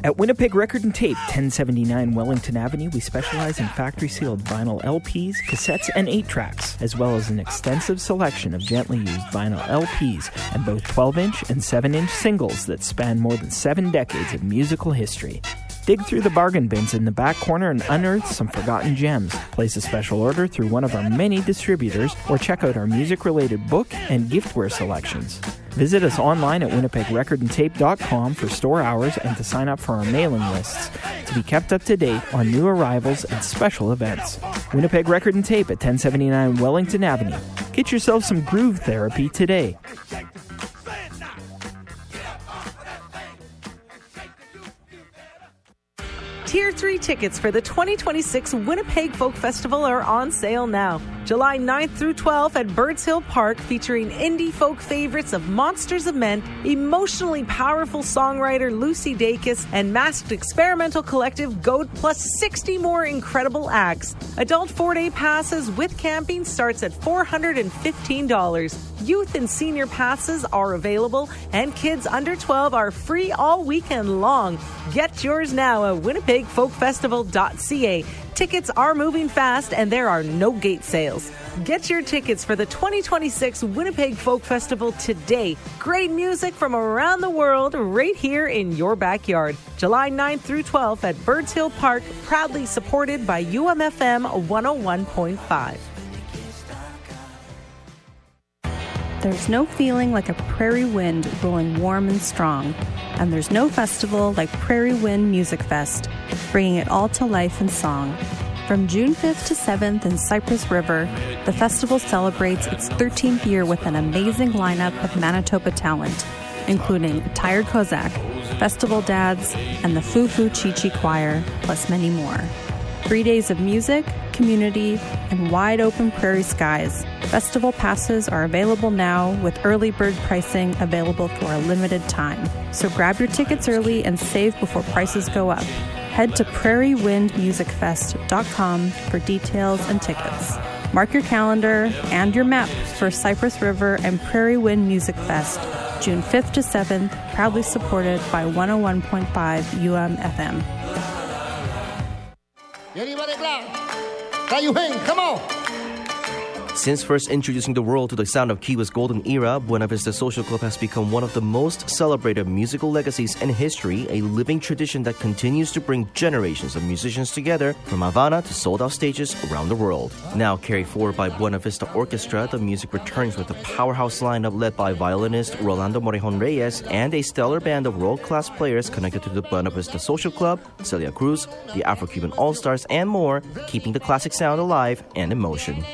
At Winnipeg Record and Tape, 1079 Wellington Avenue, we specialize in factory-sealed vinyl LPs, cassettes, and 8-tracks, as well as an extensive selection of gently used vinyl LPs and both 12-inch and 7-inch singles that span more than 7 decades of musical history. Dig through the bargain bins in the back corner and unearth some forgotten gems. Place a special order through one of our many distributors or check out our music-related book and giftware selections. Visit us online at winnipegrecordandtape.com for store hours and to sign up for our mailing lists to be kept up to date on new arrivals and special events. Winnipeg Record and Tape at 1079 Wellington Avenue. Get yourself some groove therapy today. Tier 3 tickets for the 2026 Winnipeg Folk Festival are on sale now. July 9th through 12th at Birds Hill Park, featuring indie folk favorites of Monsters of Men, emotionally powerful songwriter Lucy Dacus, and masked experimental collective Goat, plus 60 more incredible acts. Adult 4-day passes with camping starts at $415. Youth and senior passes are available, and kids under 12 are free all weekend long. Get yours now at winnipegfolkfestival.ca. Tickets are moving fast and there are no gate sales. Get your tickets for the 2026 Winnipeg Folk Festival today. Great music from around the world right here in your backyard. July 9th through 12th at Birds Hill Park, proudly supported by UMFM 101.5. There's no feeling like a prairie wind blowing warm and strong. And there's no festival like Prairie Wind Music Fest, bringing it all to life in song. From June 5th to 7th in Cypress River, the festival celebrates its 13th year with an amazing lineup of Manitoba talent, including Tired Kozak, Festival Dads, and the Foo Foo Chi Chi Choir, plus many more. 3 days of music, community, and wide-open prairie skies. Festival passes are available now with early bird pricing available for a limited time. So grab your tickets early and save before prices go up. Head to prairiewindmusicfest.com for details and tickets. Mark your calendar and your map for Cypress River and Prairie Wind Music Fest, June 5th to 7th, proudly supported by 101.5 UMFM. Anybody glad? Can you hang? Come on! Since first introducing the world to the sound of Kiwa's golden era, Buena Vista Social Club has become one of the most celebrated musical legacies in history, a living tradition that continues to bring generations of musicians together from Havana to sold-out stages around the world. Now carried forward by Buena Vista Orchestra, the music returns with a powerhouse lineup led by violinist Rolando Morejon Reyes and a stellar band of world-class players connected to the Buena Vista Social Club, Celia Cruz, the Afro-Cuban All-Stars, and more, keeping the classic sound alive and in motion.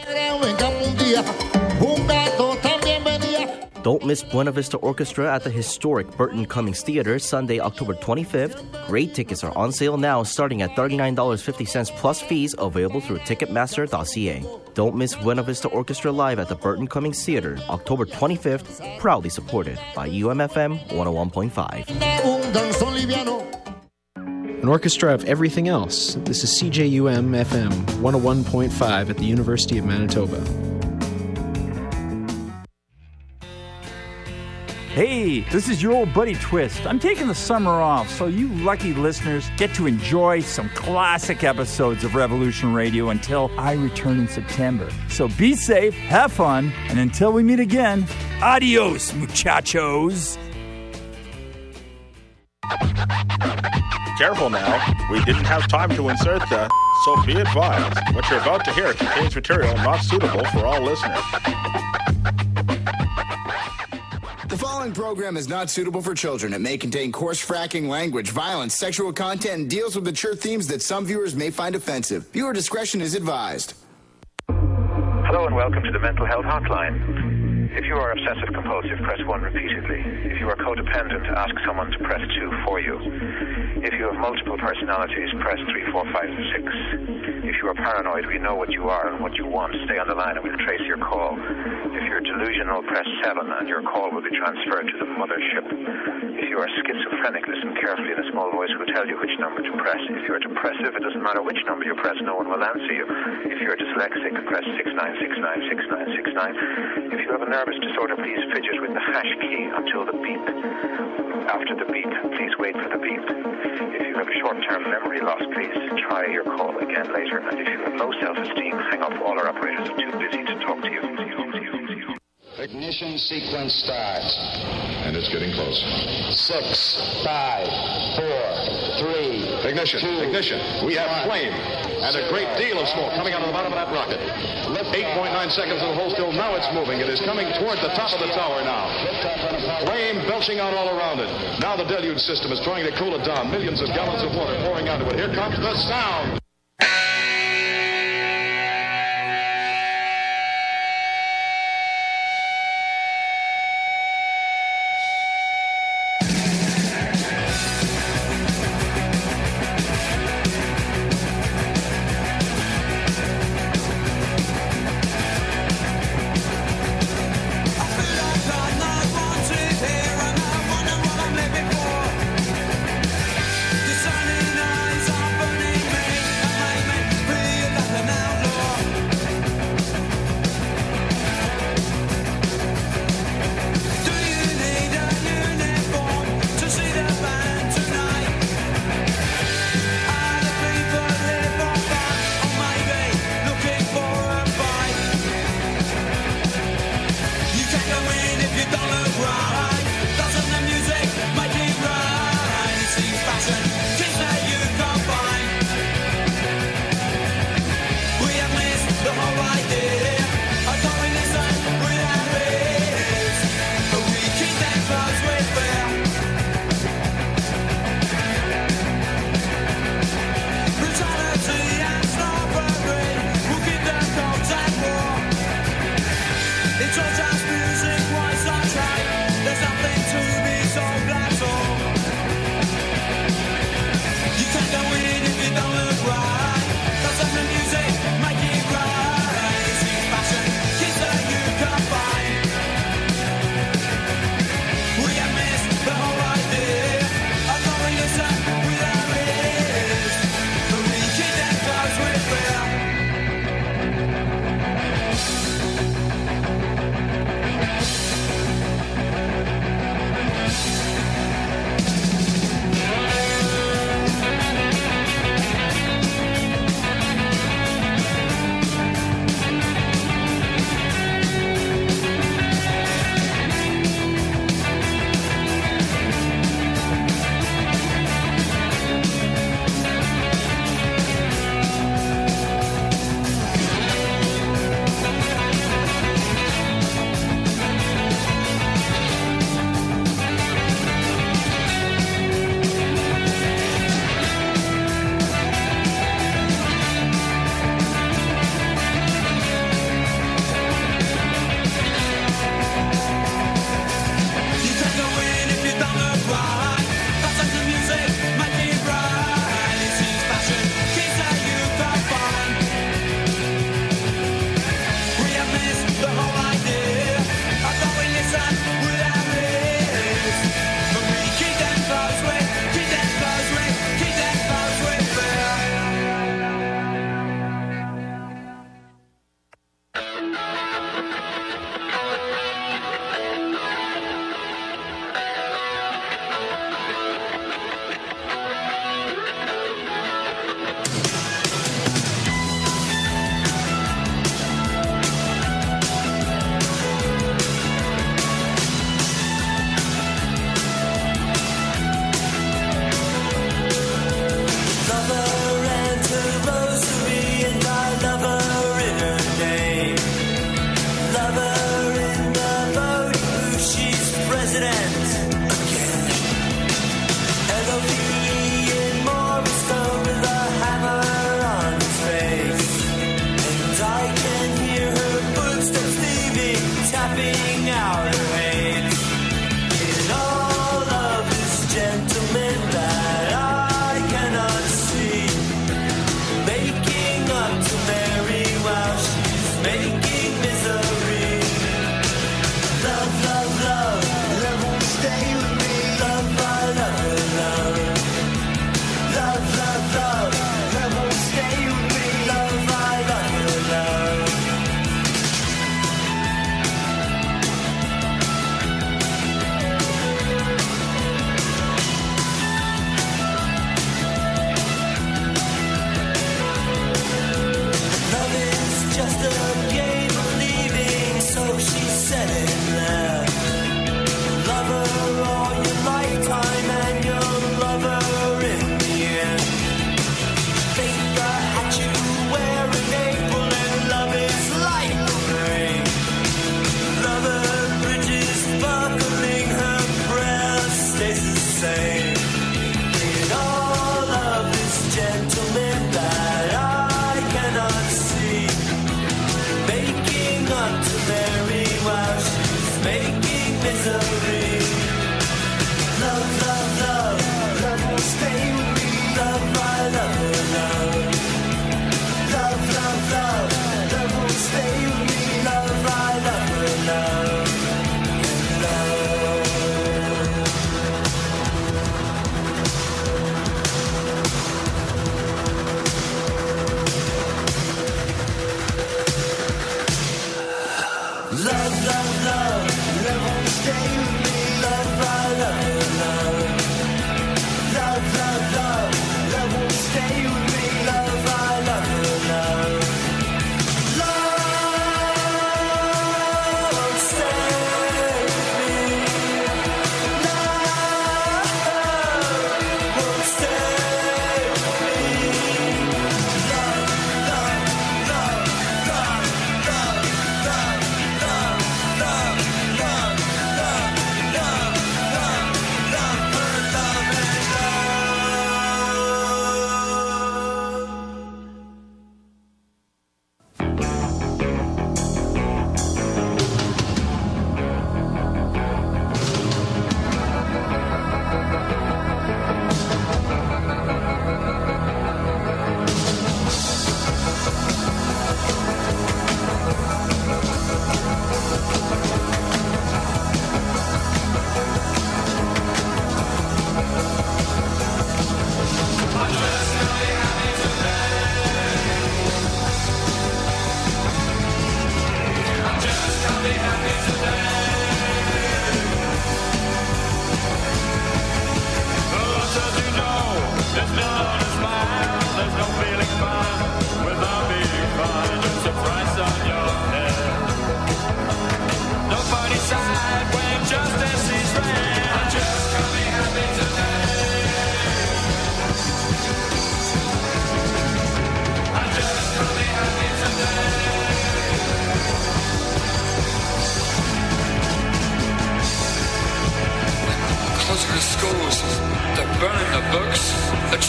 Don't miss Buena Vista Orchestra at the historic Burton Cummings Theater Sunday, October 25th. Great tickets are on sale now starting at $39.50 plus fees, available through Ticketmaster.ca. Don't miss Buena Vista Orchestra live at the Burton Cummings Theater October 25th, proudly supported by UMFM 101.5. An orchestra of everything else. This is CJUM FM 101.5 at the University of Manitoba. Hey, this is your old buddy Twist. I'm taking the summer off, so you lucky listeners get to enjoy some classic episodes of Revolution Radio until I return in September. So be safe, have fun, and until we meet again, adios, muchachos. Careful now, we didn't have time to insert the, so be advised, what you're about to hear contains material not suitable for all listeners. The following program is not suitable for children. It may contain coarse fracking language, violence, sexual content, and deals with mature themes that some viewers may find offensive. Viewer discretion is advised. Hello and welcome to the Mental Health Hotline. If you are obsessive compulsive, press 1 repeatedly. If you are codependent, ask someone to press 2 for you. If you have multiple personalities, press 3, 4, 5, 6. If you are paranoid, we know what you are and what you want. Stay on the line and we'll trace your call. If you're delusional, press 7 and your call will be transferred to the mothership. If you are schizophrenic, listen carefully and a small voice will tell you which number to press. If you're depressive, it doesn't matter which number you press, no one will answer you. If you're dyslexic, press 69696969. If you have a nervous disorder, please fidget with the hash key until the beep. After the beep, please wait for the beep. If have short-term memory loss, please try your call again later. And if you have low self-esteem, hang up. All our operators are too busy to talk to you. Ignition sequence start. And it's getting close. 6, 5, 4, 3. Ignition. 2, ignition. We have 1. flame and a great deal of smoke coming out of the bottom of that rocket. 8.9 seconds in the hold still. Now it's moving. It is coming toward the top of the tower now. Flame belching out all around it. Now the deluge system is trying to cool it down. Millions of gallons of water pouring onto it. Here comes the sound. The sun in eyes are burning me.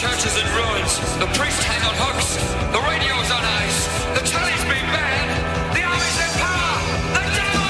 church is in ruins. The priests hang on hooks. The radio's on ice. The telly's been banned. The army's in power. The devil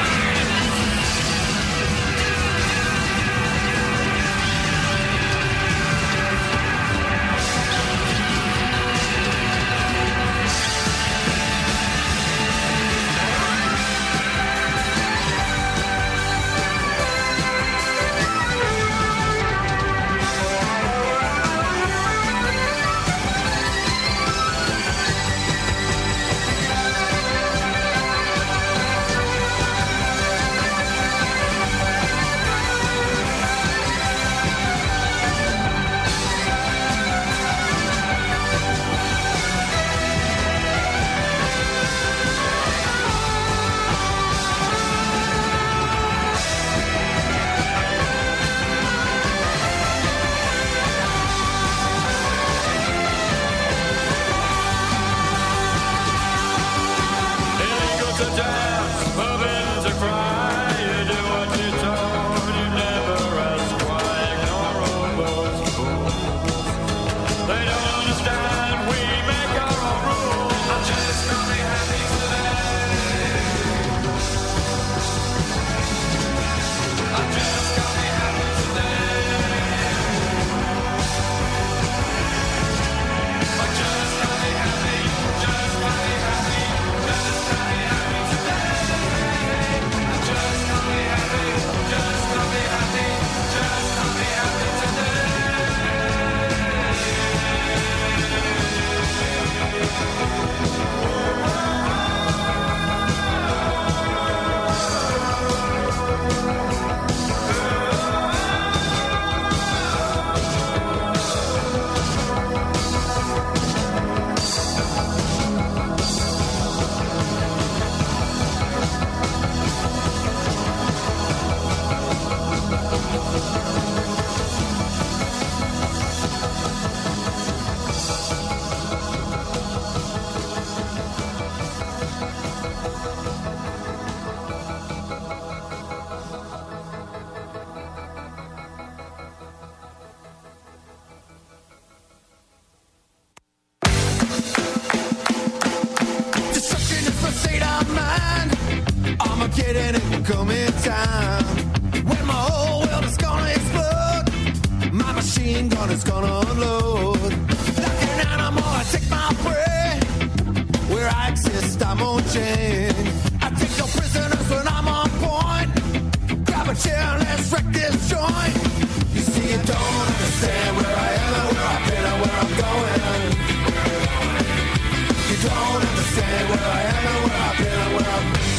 Armageddon, it will come in time. When my whole world is gonna explode, my machine gun is gonna unload. Like an animal, I take my prey. Where I exist, I'm on chain. I take no prisoners when I'm on point. Grab a chair and let's wreck this joint. You see, you don't understand where I am and where I've been and where I'm going. You don't understand where I am and where I've been and where I'm going.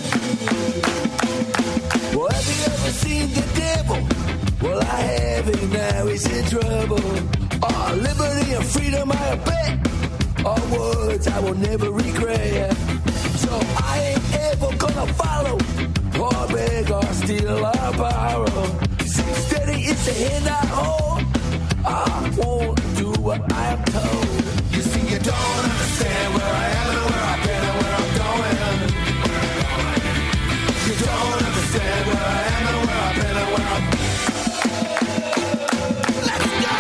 Well, have you ever seen the devil? Well, I haven't, now he's in trouble. Oh, liberty and freedom I bet are words I will never regret. So I ain't ever gonna follow or beg or steal or borrow. See, steady is the hand I hold. I won't do what I am told. You see, you don't understand where I am and where I've been and where I'm going. You don't understand where I am and where I've been and where I'm. Let's go!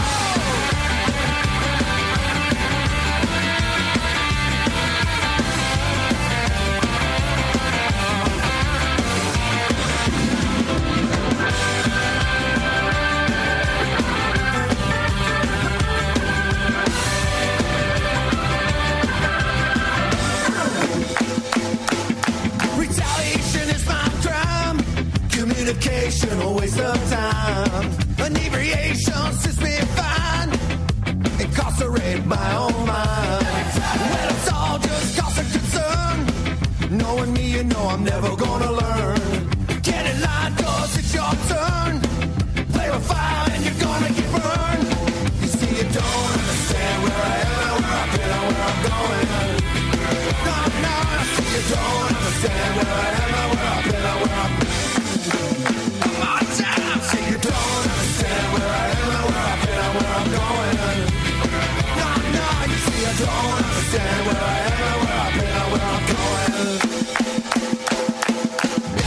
Communication, a waste of time. Inebriation sits me fine. Incarcerate my own mind. Well, it's all just cause of concern. Knowing me, you know I'm never gonna learn. Get in line, cause it's your turn. Play with fire and you're gonna get burned. You see, you don't understand where I am and where I've been and where I'm going. No, no, I see you don't understand where I am and where I've been and where I'm going. See, you don't understand where I am and where I've been and where I'm going. No, no, you see, I don't understand where I am and where I've been and where I'm going.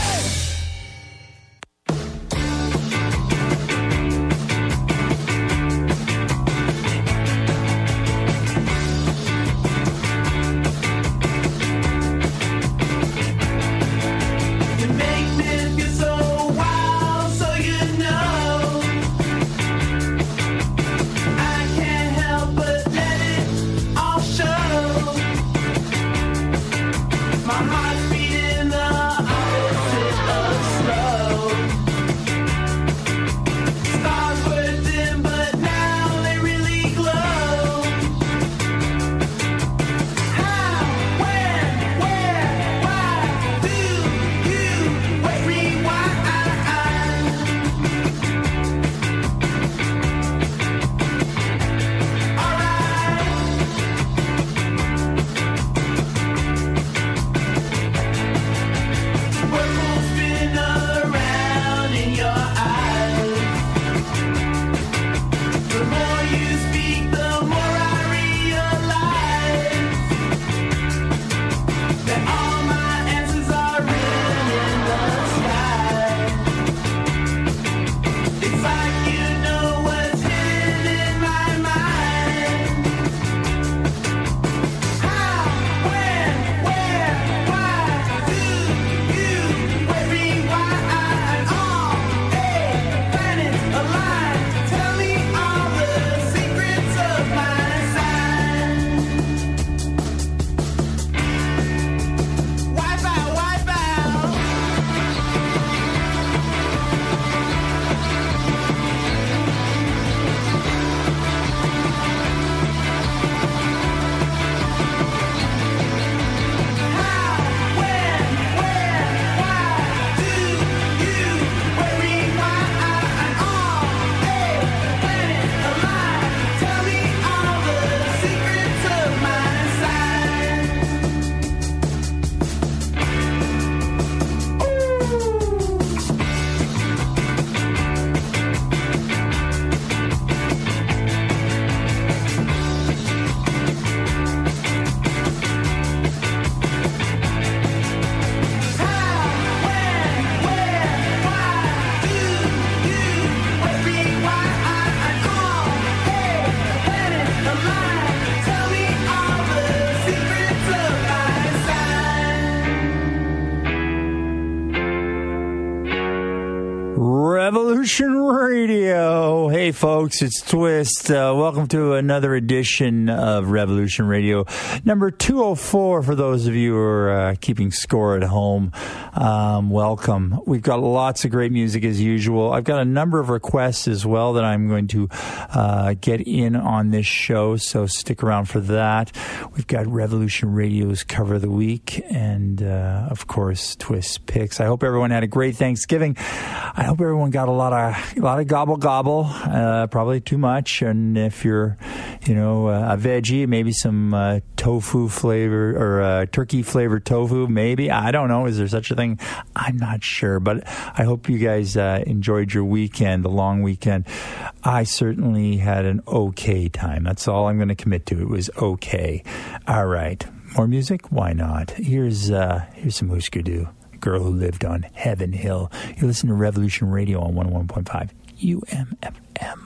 Hey, folks, it's Twist. Welcome to another edition of Revolution Radio, number 204 for those of you who are keeping score at home. Welcome. We've got lots of great music as usual. I've got a number of requests as well that I'm going to get in on this show, so stick around for that. We've got Revolution Radio's Cover of the Week and, of course, Twist Picks. I hope everyone had a great Thanksgiving. I hope everyone got a lot of gobble, probably too much. And if you're, a veggie, maybe some tofu flavor or turkey flavored tofu, maybe. I don't know. Is there such a thing? I'm not sure. But I hope you guys enjoyed your weekend, the long weekend. I certainly had an okay time. That's all I'm going to commit to. It was okay. All right. More music? Why not? Here's some Husker Du. Girl Who Lived on Heaven Hill. You listen to Revolution Radio on 101.5 UMFM.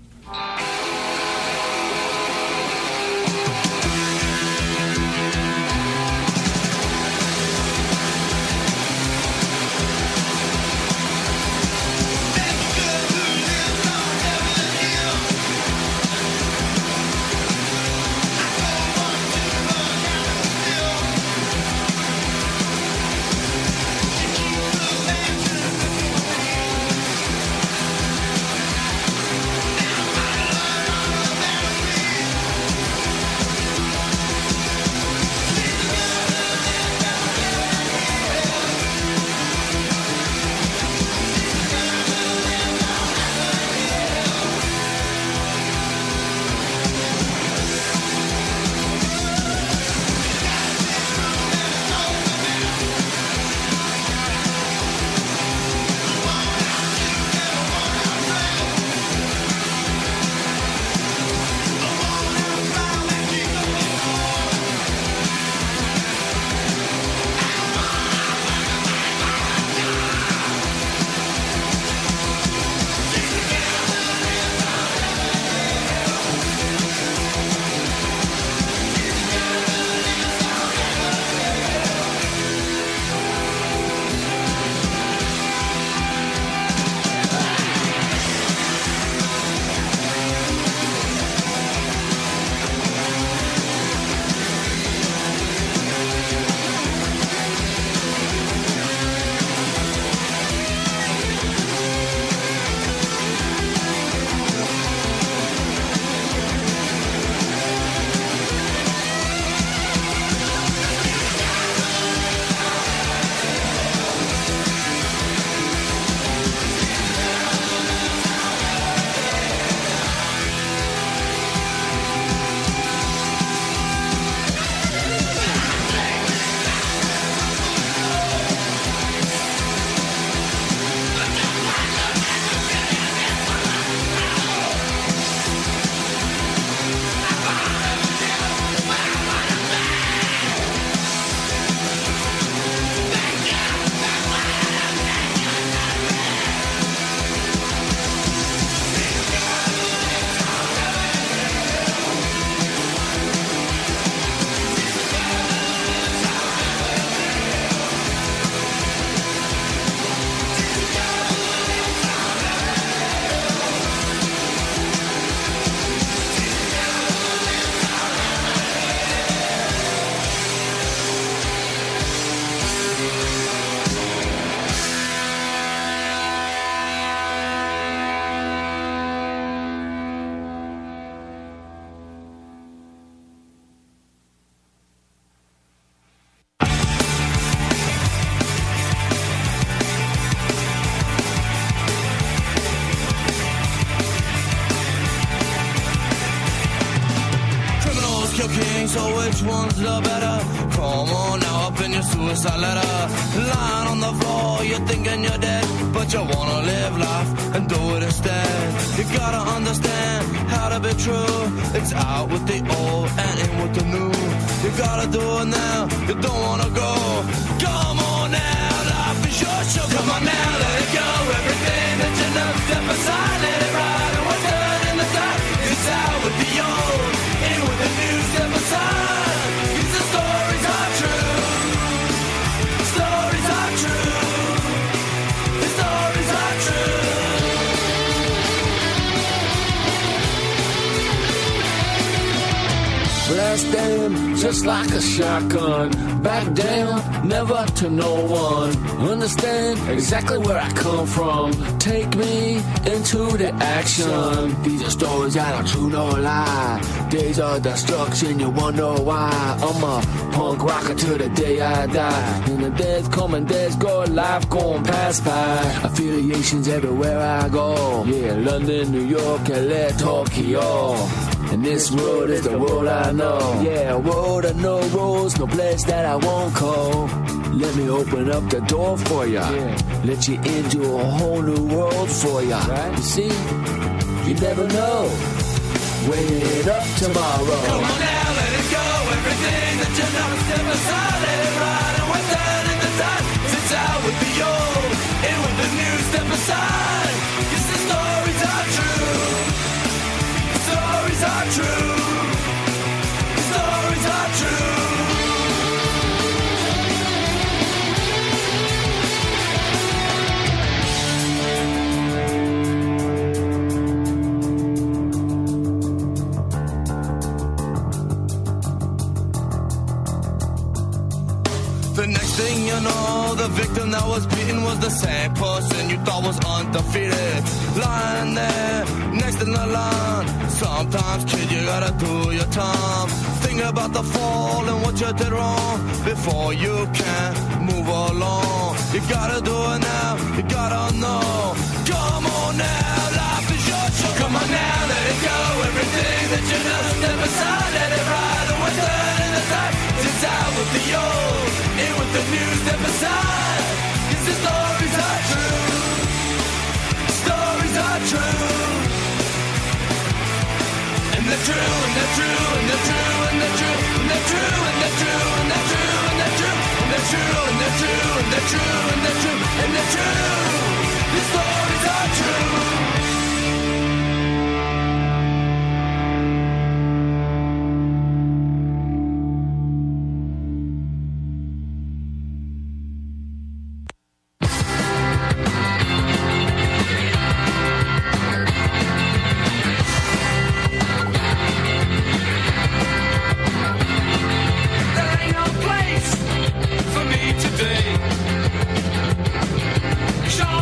so which one's the better? Come on now, up in your suicide letter. Lying on the floor, you're thinking you're dead, but you wanna live life and do it instead. You gotta understand how to be true. It's out with the old and in with the new. You gotta do it now, you don't wanna go. Come on now, life is your show. Come on now, let it go. Everything that you love, step aside, let it ride. And what's done in the dark, it's out with the old, in with the new, step aside. 'Cause the stories are true. Stories are true. The stories are true. blast them just like a shotgun. Back down, never to no one. Understand exactly where I come from. Take me into the action. These are stories that are true, no lie. Days of destruction, you wonder why. I'm a punk rocker till the day I die. And the days come and days go, life going past by. Affiliations everywhere I go. Yeah, London, New York, LA, Tokyo. And this world is the world I know. Yeah, a world of no rules, no place that I won't go. Let me open up the door for ya. Yeah. Let you into a whole new world for ya. Right. You see, you never know. Wait up tomorrow. Come on now, let it go. Everything that you know, step aside, let it ride. And we're turning the tide. Since out with the old, in with the new, step aside. 'Cause the stories are true. Stories are true. Stories are true. The next thing you know, the victim that was beaten was the same person you thought was undefeated. Lying there, next in the line. Sometimes, kid, you gotta do your time. Think about the fall and what you did wrong before you can move along. You gotta do it now, you gotta know. Come on now, life is your show. Come on now, let it go. Everything that you know, step aside, let it ride. And we're turning the tide. Since out with the old, in with the new, step aside. 'Cause the stories are true. Stories are true. And they're true, and they're true, and they're true, and they're true, and they're true, and they're true, and they're true, and they're true, and they're true, and they're true, and they're true, and they're true, and they're true. The stories are true. Show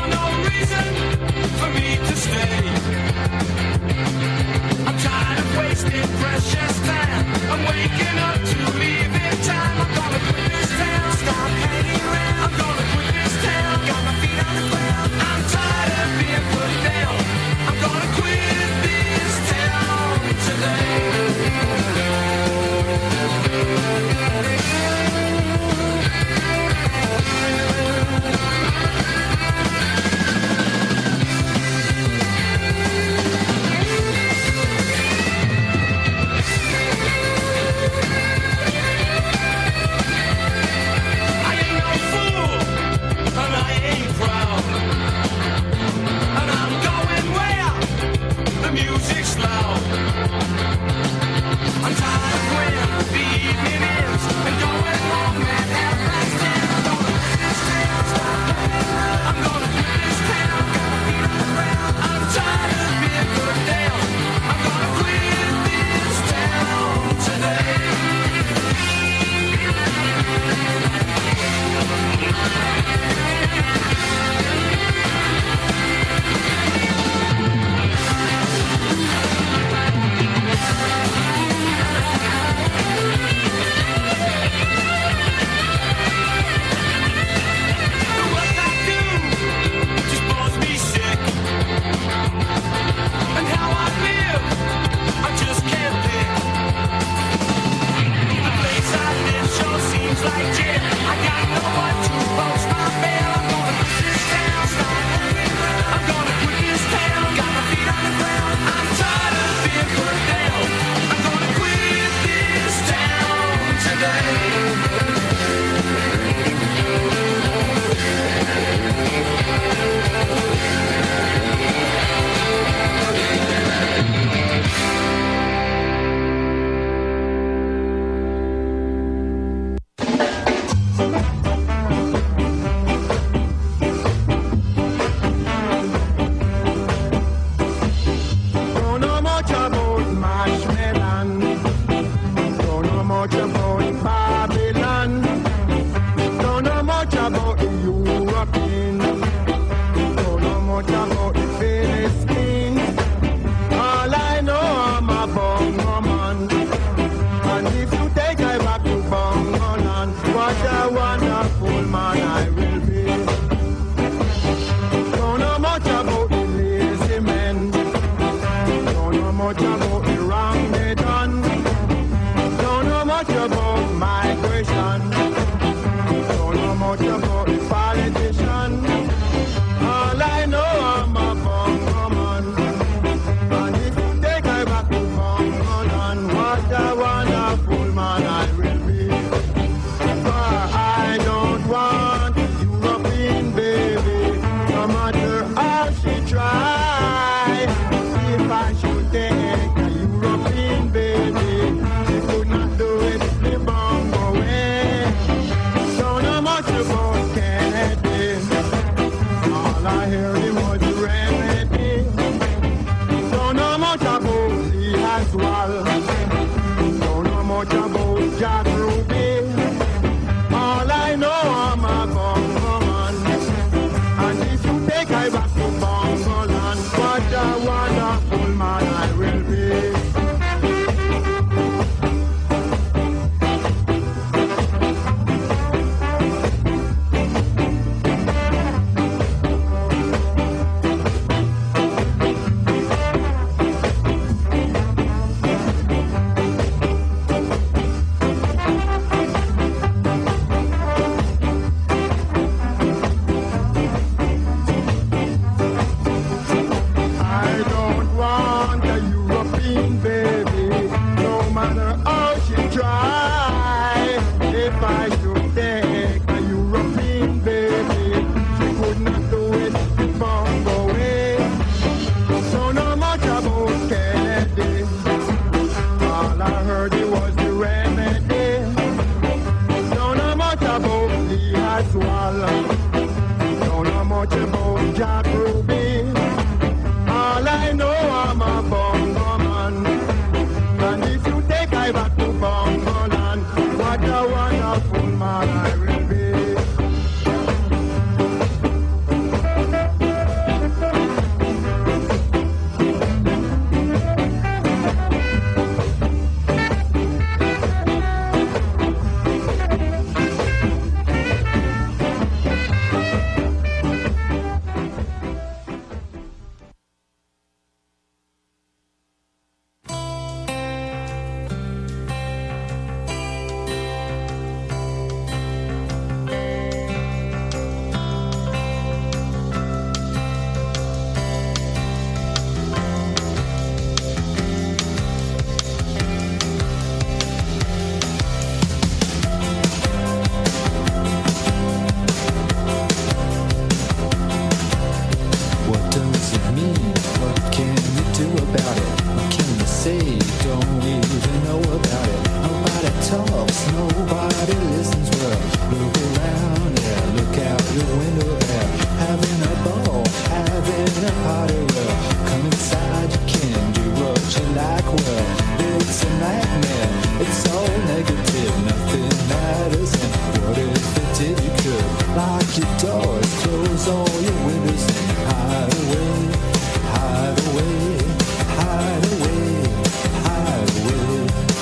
talks, nobody listens. Well, look around, yeah, look out your window there. Having a ball, having a party. Well, come inside, you can do what you like. Well, it's a nightmare, it's all negative, nothing matters. And what if it did? You could lock your doors, close all your windows, and hide away, hide away, hide away, hide away.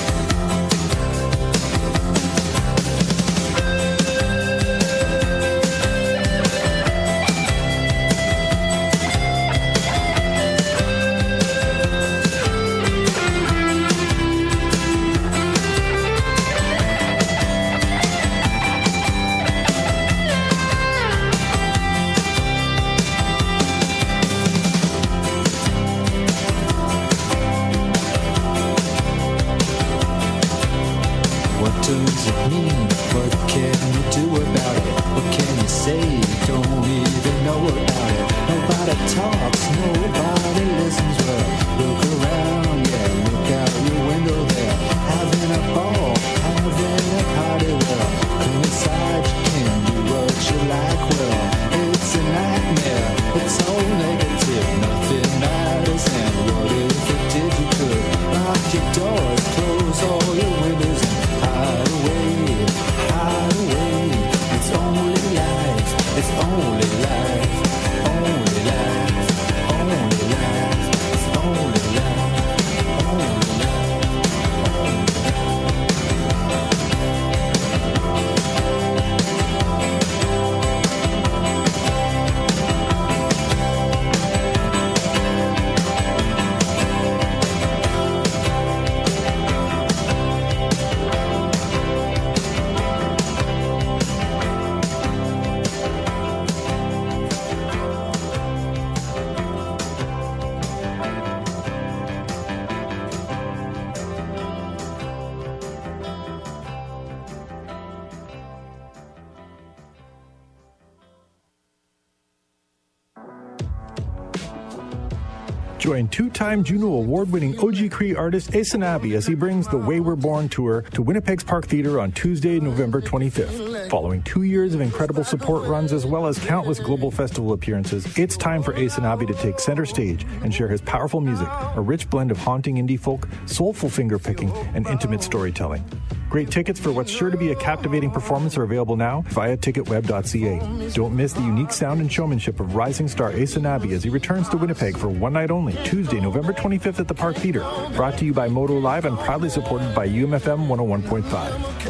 Join two-time Juno Award-winning OG Cree artist Asanabi as he brings the Way We're Born tour to Winnipeg's Park Theatre on Tuesday, November 25th. Following 2 years of incredible support runs as well as countless global festival appearances, it's time for Asanabi to take center stage and share his powerful music, a rich blend of haunting indie folk, soulful finger-picking, and intimate storytelling. Great tickets for what's sure to be a captivating performance are available now via ticketweb.ca. Don't miss the unique sound and showmanship of rising star Asanabi as he returns to Winnipeg for one night only, Tuesday, November 25th at the Park Theatre. Brought to you by Moto Live and proudly supported by UMFM 101.5.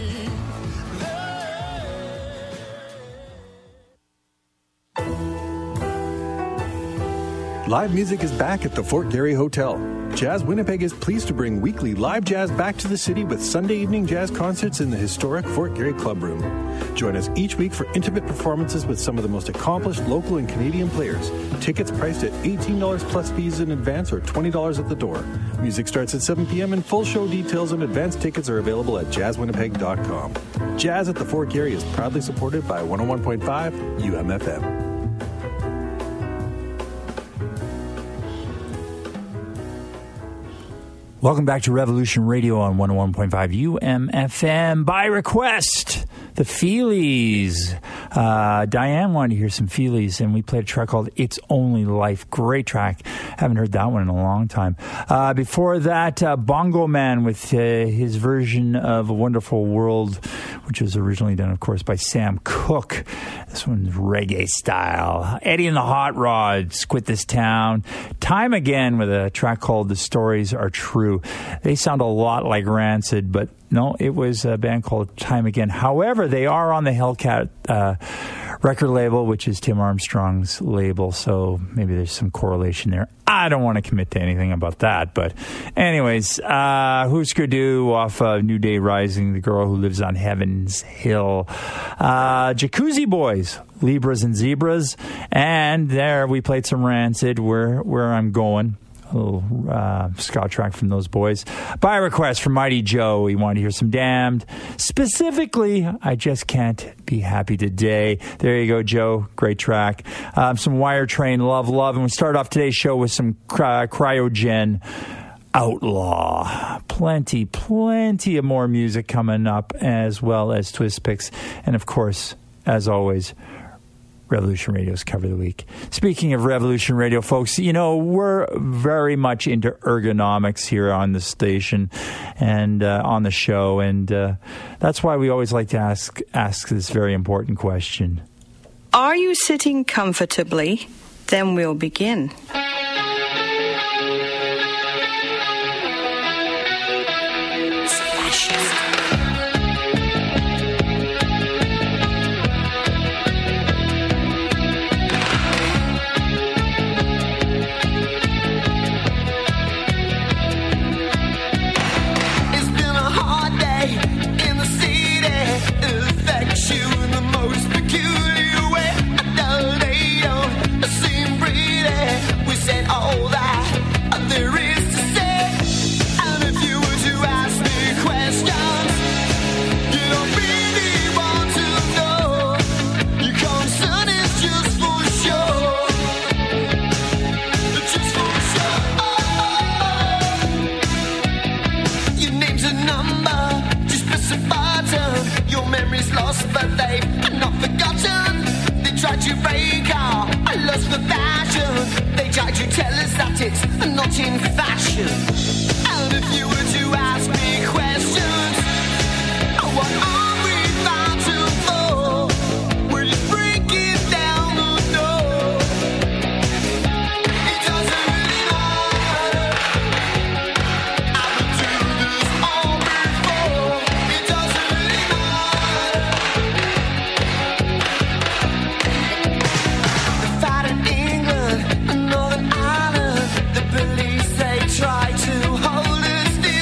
Live music is back at the Fort Garry Hotel. Jazz Winnipeg is pleased to bring weekly live jazz back to the city with Sunday evening jazz concerts in the historic Fort Garry Club Room. Join us each week for intimate performances with some of the most accomplished local and Canadian players. Tickets priced at $18 plus fees in advance or $20 at the door. Music starts at 7 p.m. and full show details and advance tickets are available at jazzwinnipeg.com. Jazz at the Fort Garry is proudly supported by 101.5 UMFM. Welcome back to Revolution Radio on 101.5 UMFM. By request, the Feelies. Diane wanted to hear some Feelies, and we played a track called It's Only Life. Great track. Haven't heard that one in a long time. Before that, Bongo Man with his version of A Wonderful World, which was originally done, of course, by Sam Cooke. This one's reggae style. Eddie and the Hot Rods, Quit This Town. Time Again with a track called The Stories Are True. They sound a lot like Rancid, but no, it was a band called Time Again. However, they are on the Hellcat record label, which is Tim Armstrong's label, so maybe there's some correlation there. I don't want to commit to anything about that, but anyways, Husker Du off New Day Rising, The Girl Who Lives on Heaven's Hill. Jacuzzi Boys, Libras and Zebras, and there we played some Rancid, Where I'm Going. A little ska track from those boys. By request from Mighty Joe, he wanted to hear some Damned. Specifically, I Just Can't Be Happy Today. There you go, Joe. Great track. Some Wire Train, Love, Love. And we start off today's show with some Cryogen. Outlaw. Plenty of more music coming up, as well as Twist Picks. And of course, as always, Revolution Radio's Cover of the Week. Speaking of Revolution Radio, folks, you know, we're very much into ergonomics here on the station and on the show. And that's why we always like to ask this very important question. Are you sitting comfortably? Then we'll begin. Not in fashion. And if you were to ask me questions, what are we fighting for? We're just breaking down the door. It doesn't really matter. I've been through this all before. It doesn't really matter. The fight in England, Northern Ireland. Police, they try to hold us still.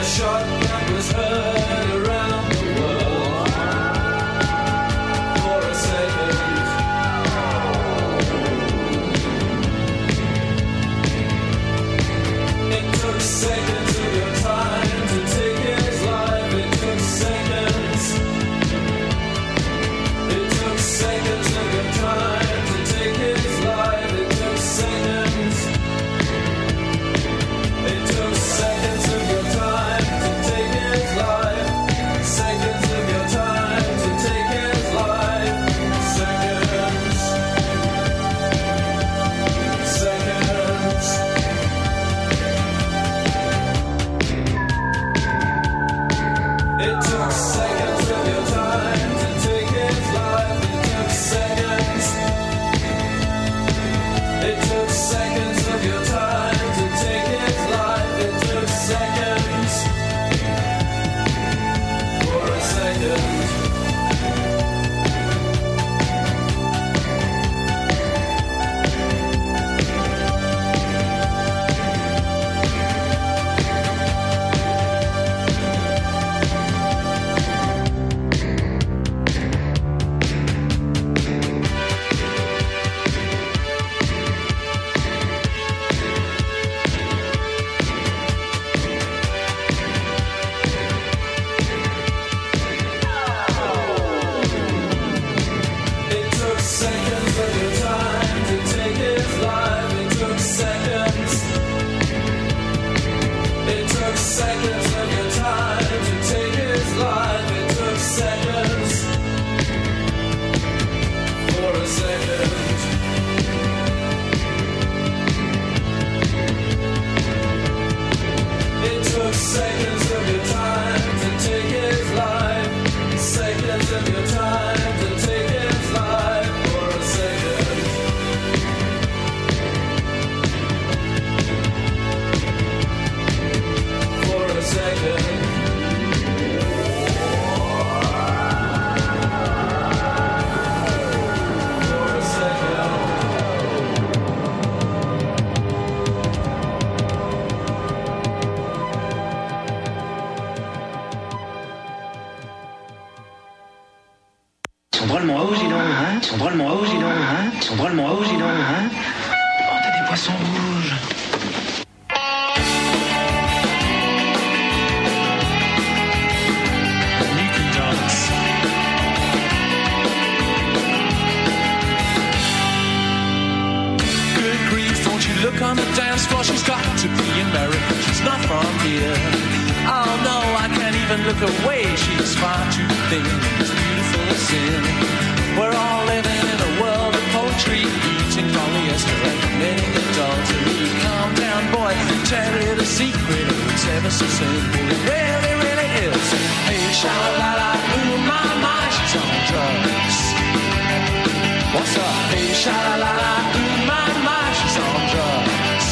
shot that was heard around the world for a second. It took seconds of your time to take his life. It took seconds. It took seconds of your time to take his life. It took seconds. It took seconds of your time to take his life. Seconds of your time to take his life. Seconds. Seconds. It took seconds of your time to take his life. It took seconds. It took seconds of your time to take his life. It took seconds. For a second. It took seconds of your time to take his life. It took seconds. It took seconds of your time to take his life. It took seconds. For a second. It took seconds of your time to take his life. Seconds of your time to take his life. For a second. For a second. For a second. Ils sont drôlement hauts, dis donc, hein? Ils sont drôlement hauts, dis donc, hein? Ils sont drôlement hauts, dis donc, hein? Oh, t'as des poissons rouges. You can dance. Good grief, don't you look on the dance floor? She's got to be American. She's not from here. Oh no, I can't even look away. She's far too thin, as beautiful as sin. We're all living in a world of poetry, eating polyester and committing adultery. Calm down, boy, tell you the secret. It's ever so simple. It really, really is. Hey, sha-la-la-la, ooh, my, she's on drugs. What's up? Hey, sha-la-la-la, ooh, my, she's on drugs.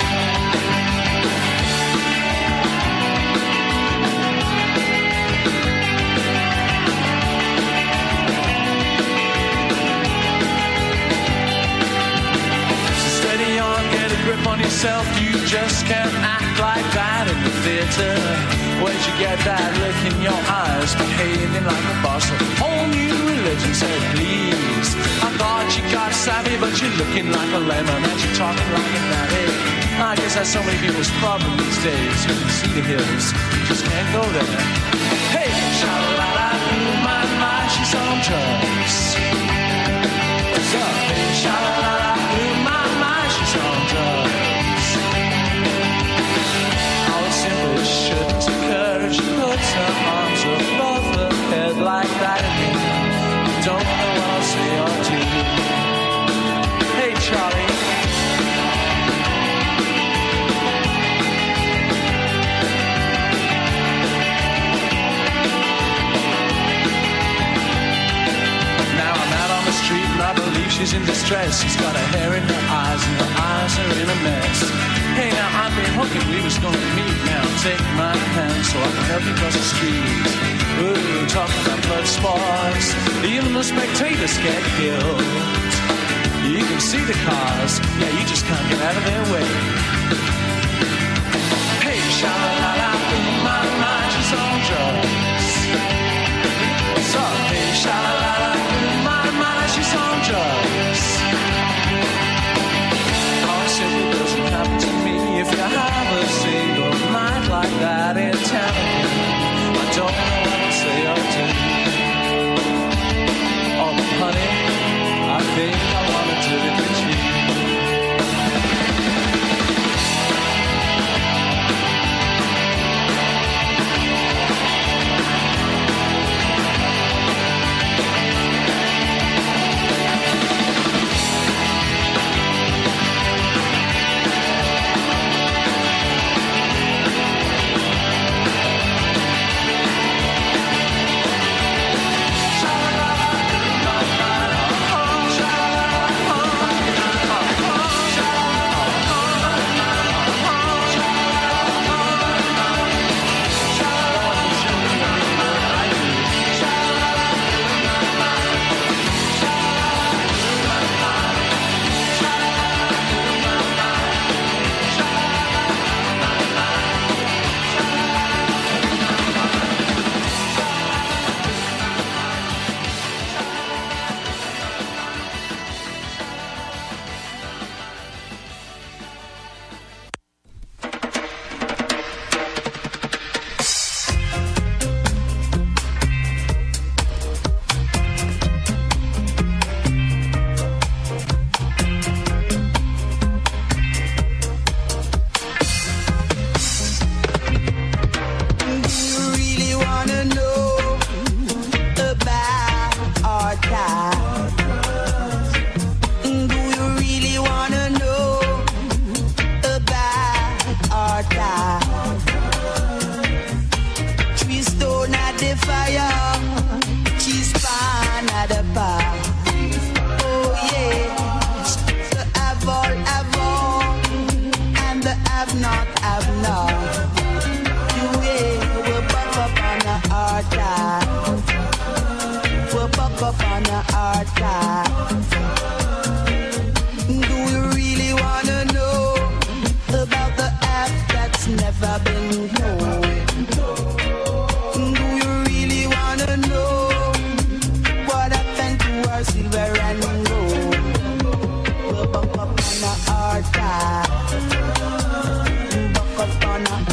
Steady on, get a grip on yourself. You just can't act like that in the theater. Where'd you get that look in your eyes? Behaving like a boss. A whole new religion said, please. I thought you got savvy, but you're looking like a lemon and you're talking like a navvy. I guess that's so many people's problem these days. You can see the hills, you just can't go there. Hey, sha-la-la-la, ooh, my, she's on drugs. What's up? Hey, sha-la-la-la, ooh, my, she's on drugs. All it simply shouldn't occur if she puts her arms above her head like that again. Don't know what I'll say or do. Hey, Charlie. Now I'm out on the street and I believe she's in distress. She's got her hair in her eyes and her eyes are in a mess. Hey, now I've been hoping we was gonna meet. Now take my hand so I can help you cross the street. Ooh, talking about blood sports. Even the spectators get killed. You can see the cars, yeah, you just can't get out of their way. Hey, sha-la-la-la, ooh, my,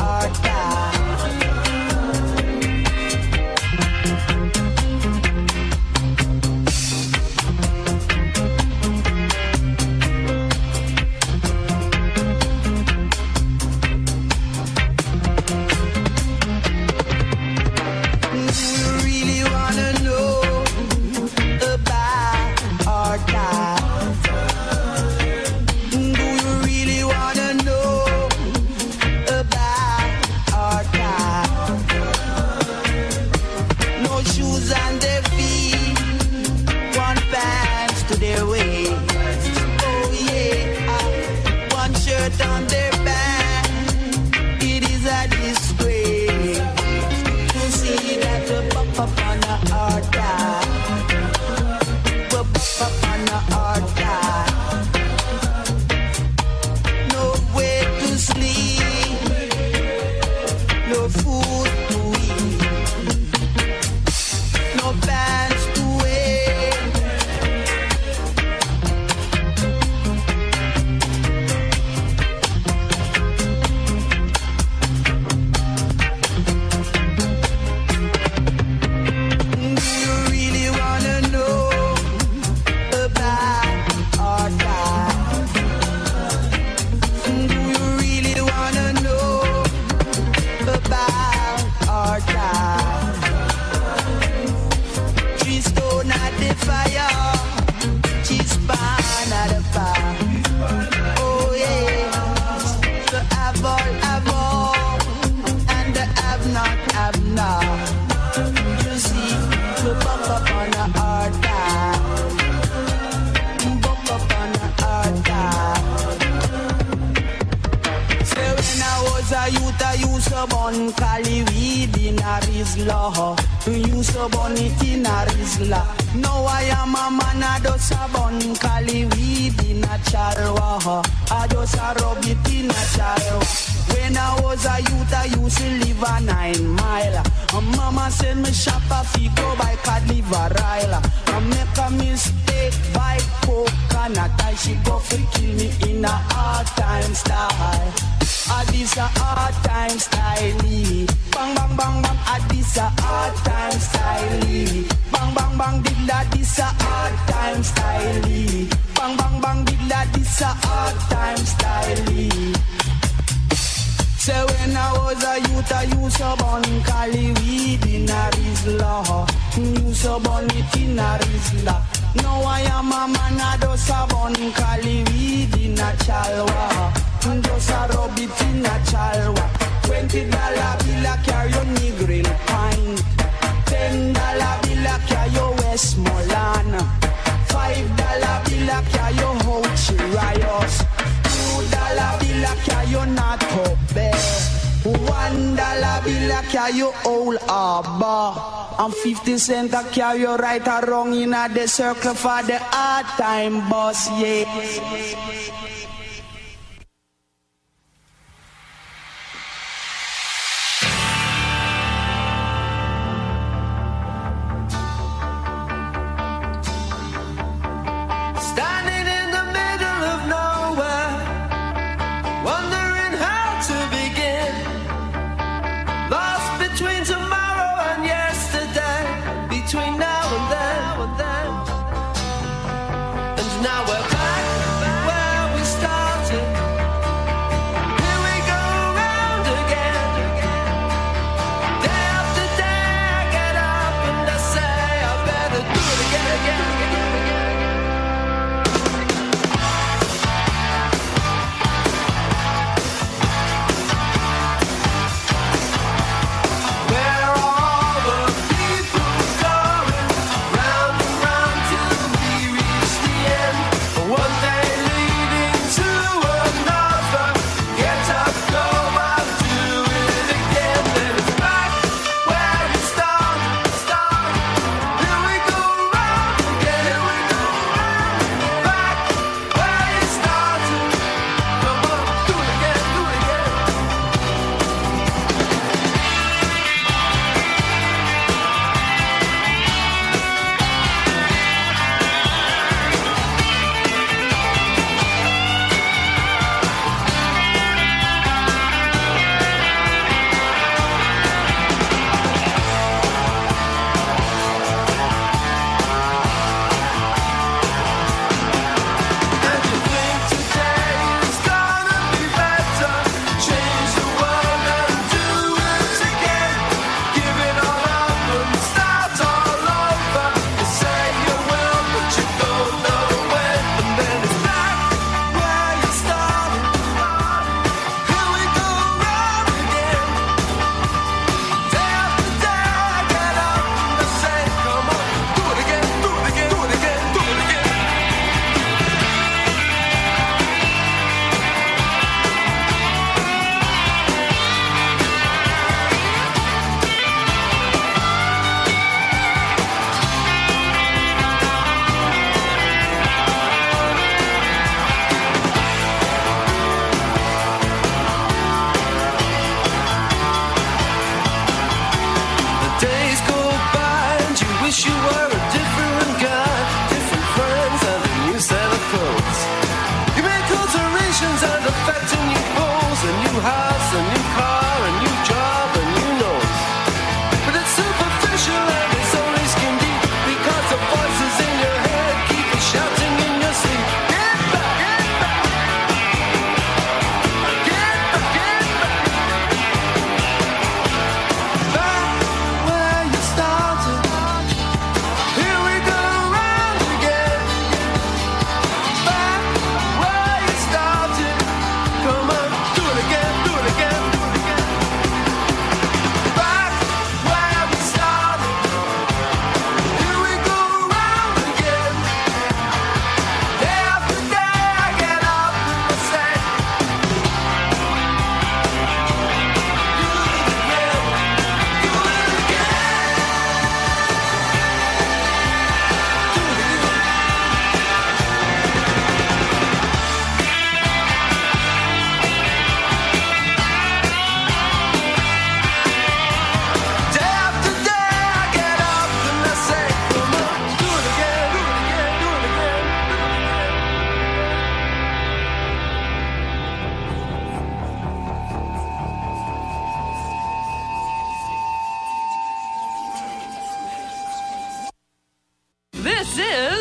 And 50 cents to carry you right or wrong in the circle for the hard time boss, yeah. Standing in the middle of nowhere, wondering how to begin. Lost between tomorrow and yesterday, between now and then. And now we're back where we started.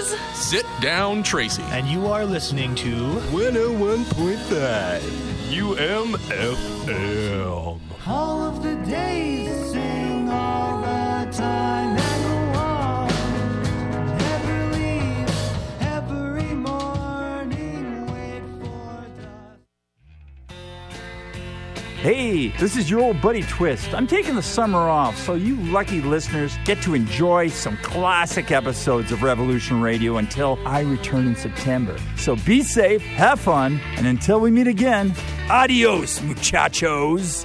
Sit Down Tracy. And you are listening to 101.5 UMFM. All of the days sing all the time and go on. Never leave every morning. Wait for dusk. Hey, this is your old buddy Twist. I'm taking the summer off, so you lucky listeners get to enjoy some classic episodes of Revolution Radio until I return in September. So be safe, have fun, and until we meet again, adios, muchachos.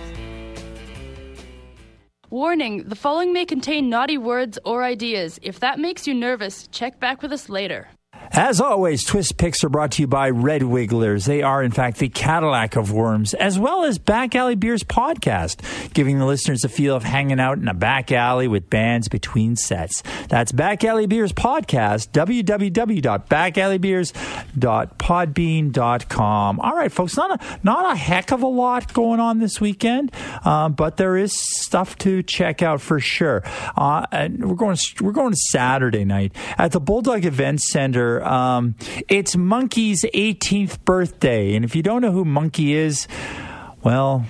Warning, the following may contain naughty words or ideas. If that makes you nervous, check back with us later. As always, Twist Picks are brought to you by Red Wigglers. They are, in fact, the Cadillac of worms, as well as Back Alley Beers podcast, giving the listeners a feel of hanging out in a back alley with bands between sets. That's Back Alley Beers podcast, www.backaleybeers.podbean.com. All right, folks, not a heck of a lot going on this weekend, but there is stuff to check out for sure. And we're going to Saturday night at the Bulldog Event Center. It's Monkey's 18th birthday, and if you don't know who Monkey is, well,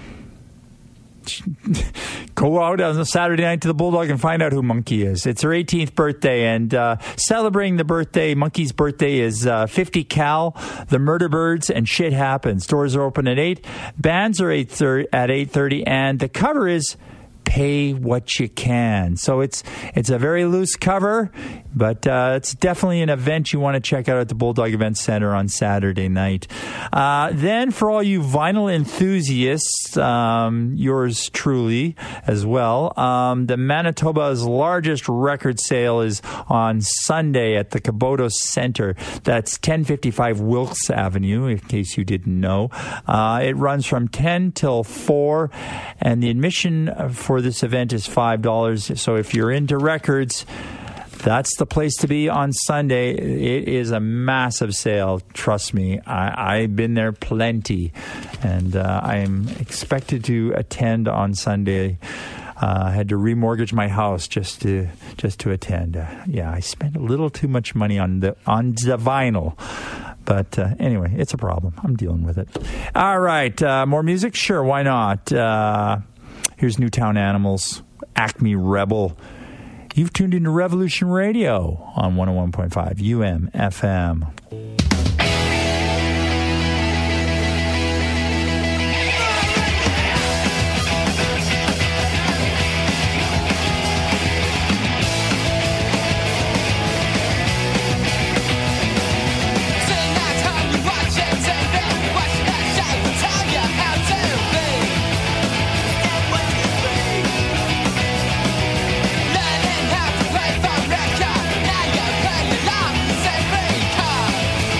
go out on a Saturday night to the Bulldog and find out who Monkey is. It's her 18th birthday, and celebrating the birthday, Monkey's birthday is 50 Cal, the Murder Birds, and Shit Happens. Doors are open at 8. Bands are at 8:30, and the cover is Pay What You Can. So it's a very loose cover, but it's definitely an event you want to check out at the Bulldog Event Center on Saturday night. Then for all you vinyl enthusiasts, yours truly as well, the Manitoba's largest record sale is on Sunday at the Kaboto Center. That's 1055 Wilkes Avenue, in case you didn't know. It runs from 10 till 4, and the admission for this event is $5. So if you're into records, that's the place to be on Sunday. It is a massive sale. Trust me. I've been there plenty, and I am expected to attend on Sunday. I had to remortgage my house just to attend. I spent a little too much money on the vinyl. But anyway, it's a problem. I'm dealing with it. All right. More music? Sure, why not? Here's Newtown Animals, Acme Rebel. You've tuned into Revolution Radio on 101.5 UMFM. Learning how to play for record, now you're playing along, say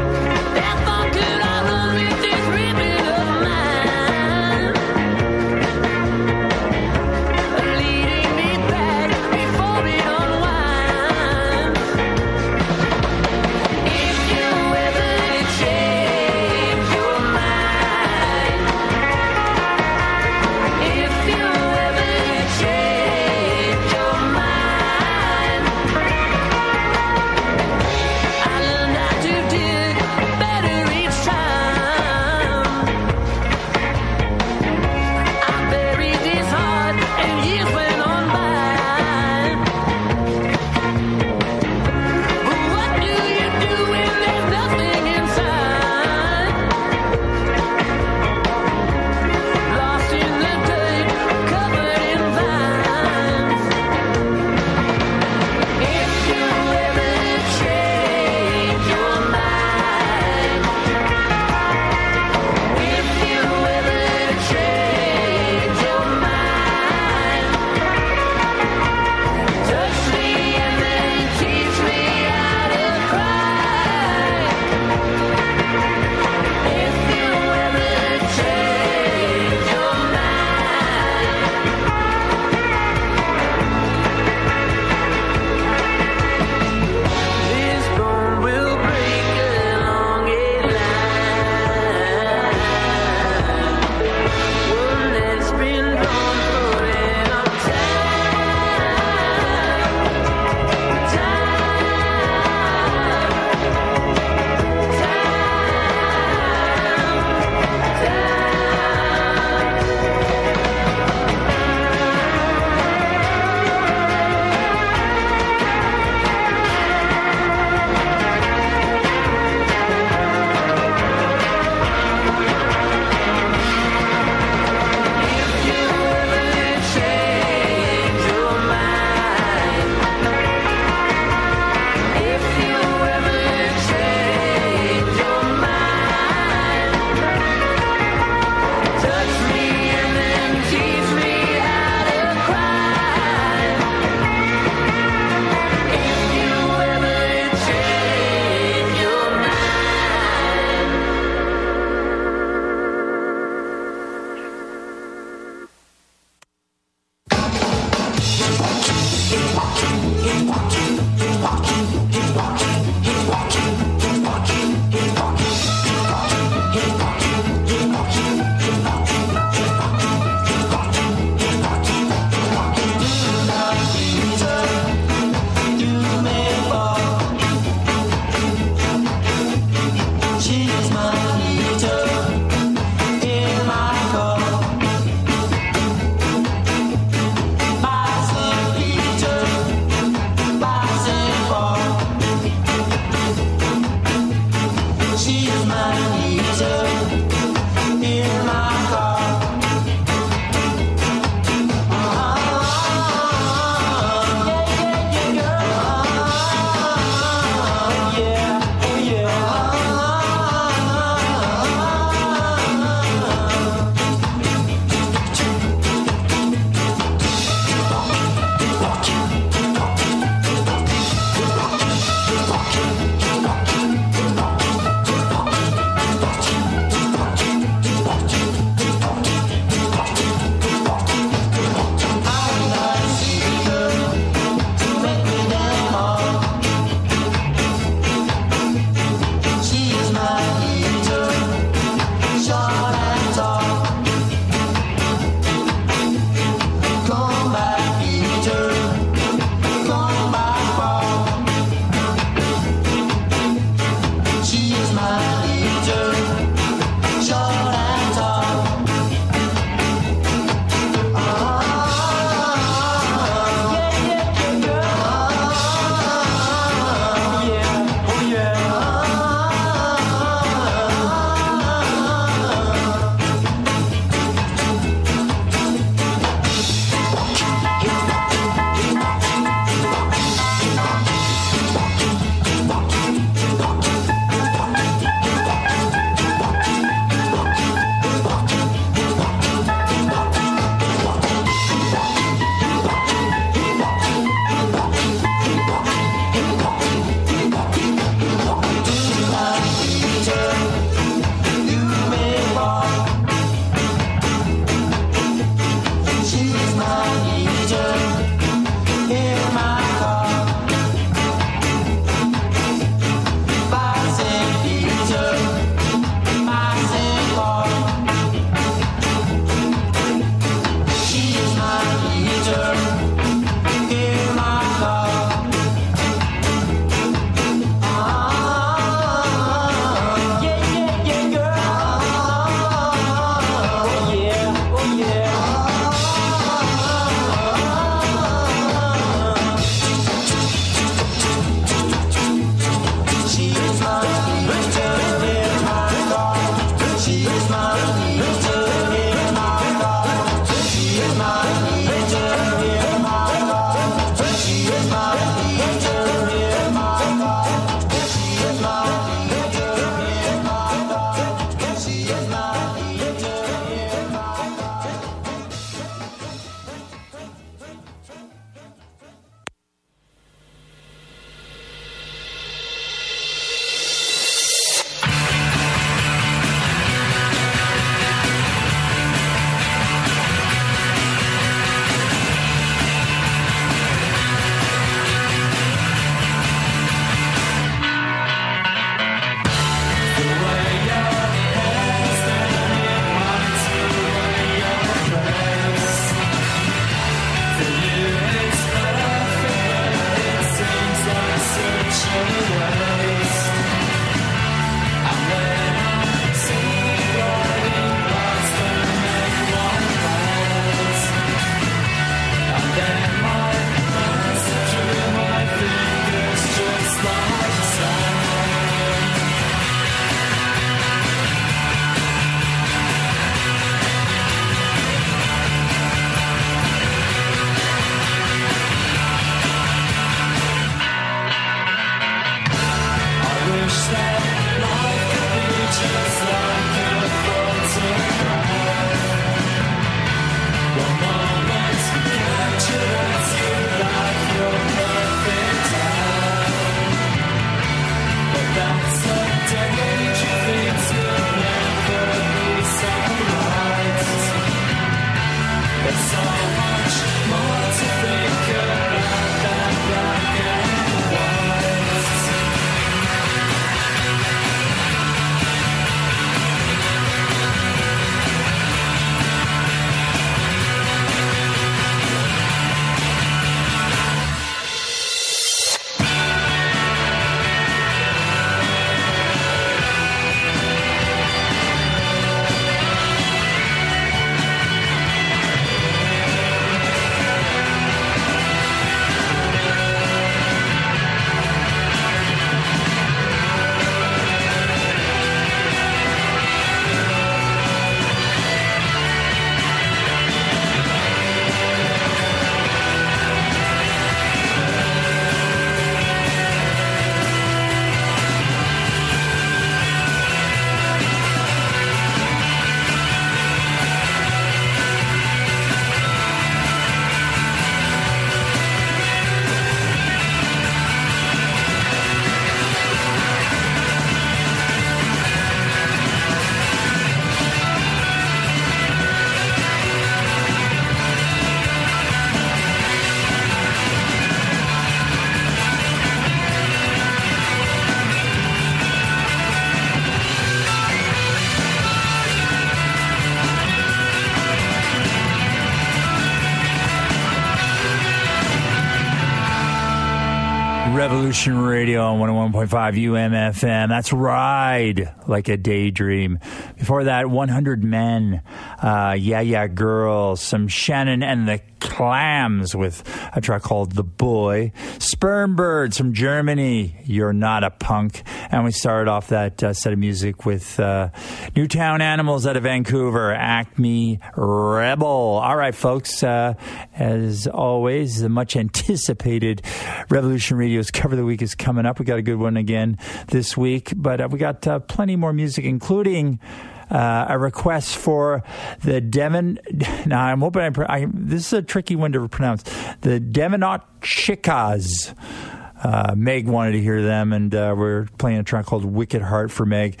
Revolution Radio on 101.5 UMFM. That's Ride Like a Daydream. Before that, 100 Men, Yeah Girls, some Shannon and the Clams with a track called The Boy. Sperm Birds from Germany, You're Not a Punk. And we started off that set of music with Newtown Animals out of Vancouver, Acme Rebel. All right, folks, as always, the much anticipated Revolution Radio's Cover of the Week is coming up. We got a good one again this week, but we got plenty more music, including a request for the Devon. Now, I'm hoping this is a tricky one to pronounce. The Devenot Chicas. Meg wanted to hear them, and we're playing a track called Wicked Heart for Meg.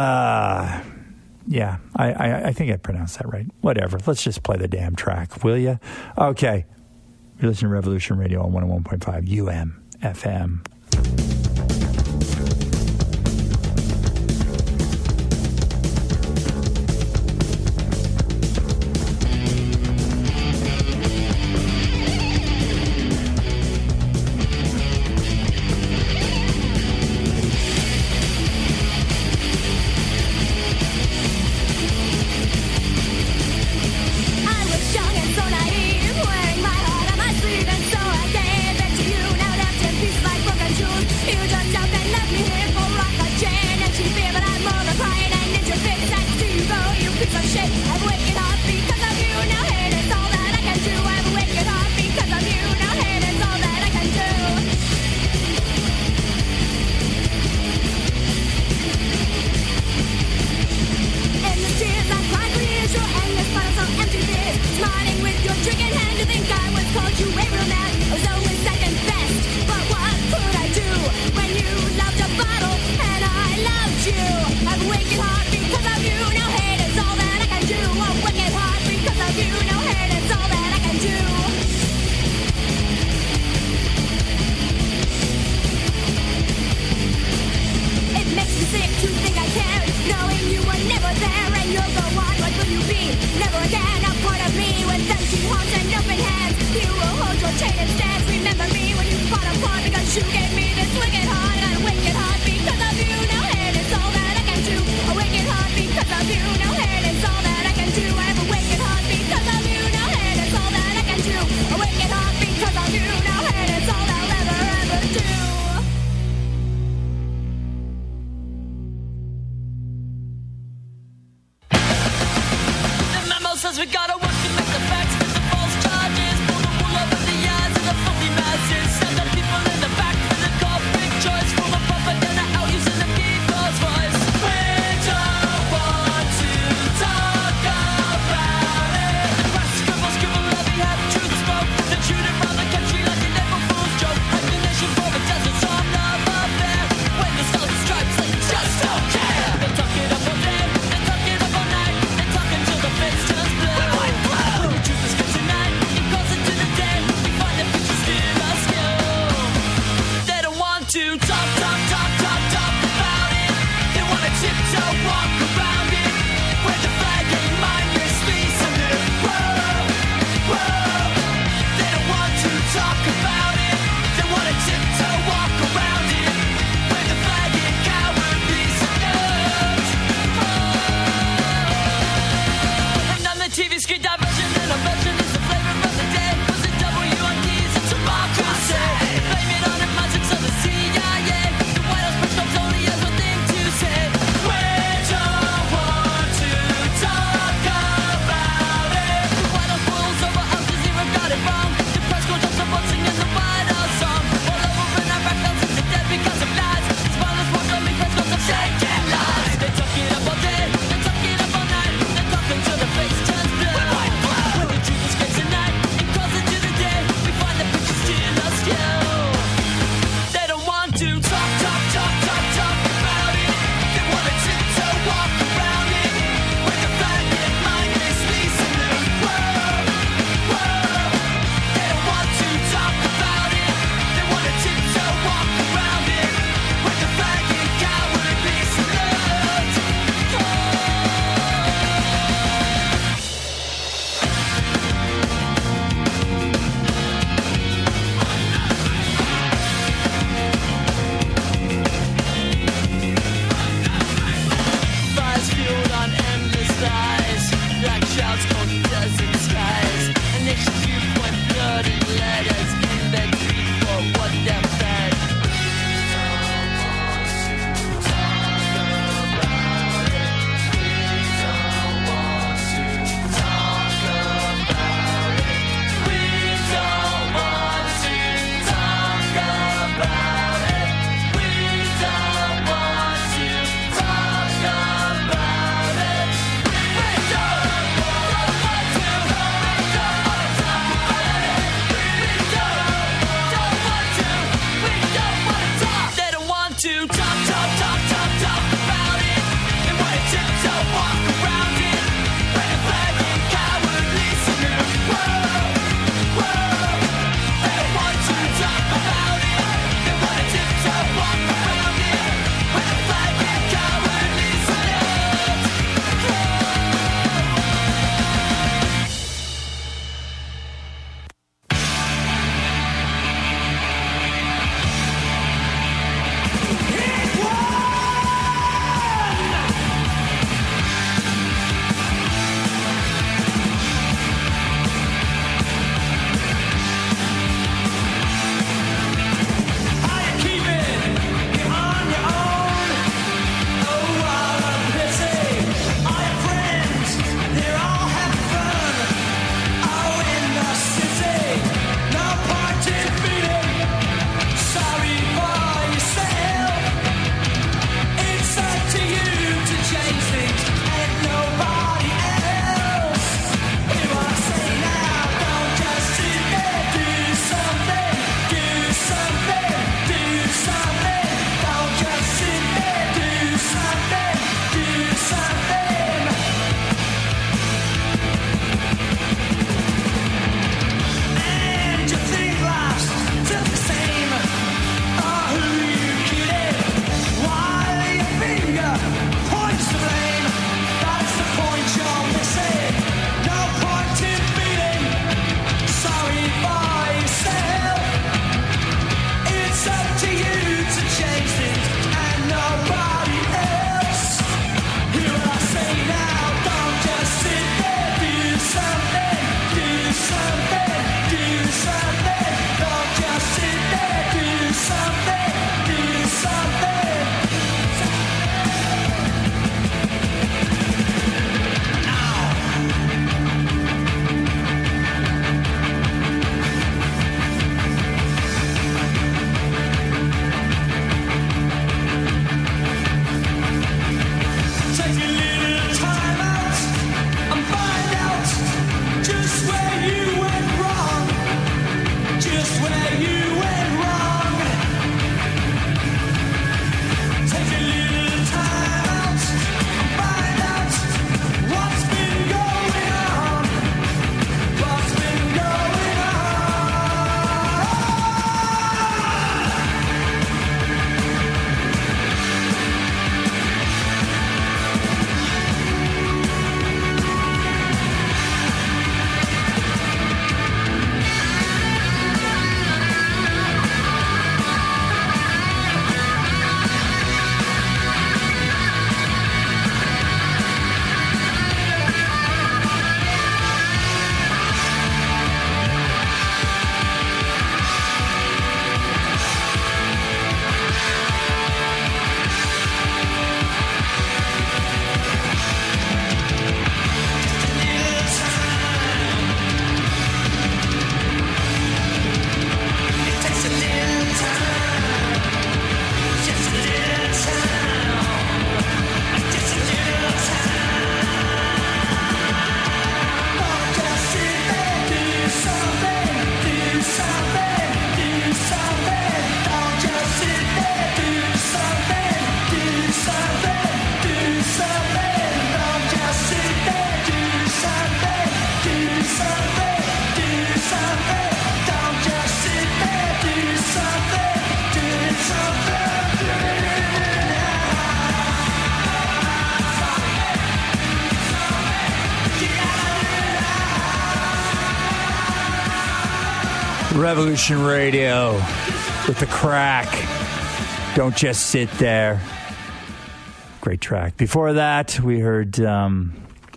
Yeah, I think I pronounced that right. Whatever. Let's just play the damn track, will you? Okay. You're listening to Revolution Radio on 101.5 UMFM. Yeah. Revolution Radio with The Crack. Don't just sit there. Great track. Before that, we heard some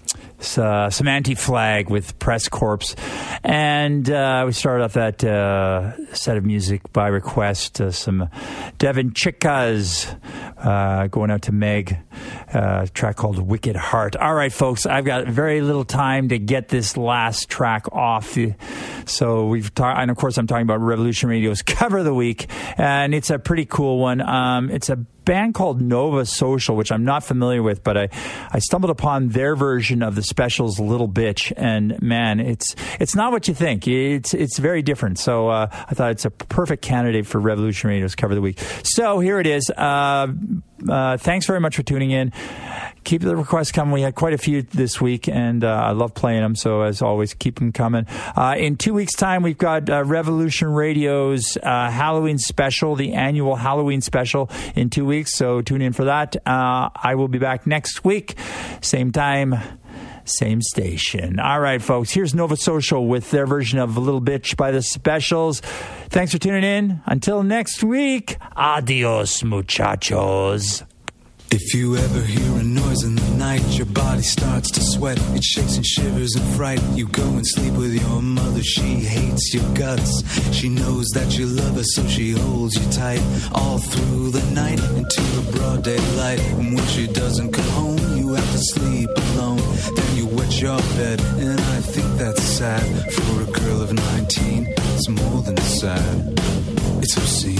Anti-Flag with Press Corps. And we started off that set of music by request, some Devin Chicas going out to Meg, a track called Wicked Heart. All right, folks, I've got very little time to get this last track off. So and of course I'm talking about Revolution Radio's Cover of the Week, and it's a pretty cool one. It's a band called Nova Social, which I'm not familiar with, but I stumbled upon their version of the Specials' Little Bitch, and man, it's not what you think. It's very different. So I thought it's a perfect candidate for Revolution Radio's Cover of the Week. So here it is. Thanks very much for tuning in. Keep the requests coming. We had quite a few this week, and I love playing them. So as always, keep them coming. In 2 weeks' time, we've got Revolution Radio's Halloween special, the annual Halloween special in 2 weeks. So tune in for that. I will be back next week, same time, same station. All right, folks, here's Nova Social with their version of A Little Bitch by the Specials. Thanks for tuning in. Until next week, adios, muchachos. If you ever hear a noise in the night, your body starts to sweat, it shakes and shivers in fright. You go and sleep with your mother, she hates your guts. She knows that you love her, so she holds you tight all through the night until the broad daylight. And when she doesn't come home, you have to sleep alone. Then you wet your bed, and I think that's sad. For a girl of 19, it's more than sad, it's obscene.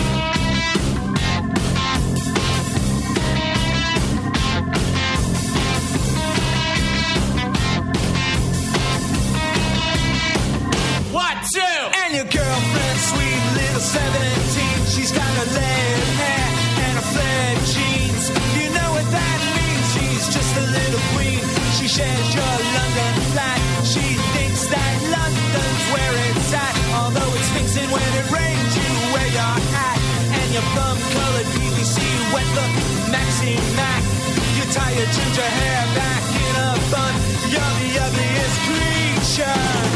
And your girlfriend, sweet little 17, she's got her lead hair and her flared jeans. You know what that means? She's just a little queen. She shares your London flat. She thinks that London's where it's at. Although it's fixing when it rains, you wear your hat and your plum-colored PVC wet look Maxi Mac. You tie your ginger hair back in a bun. You're the ugliest creature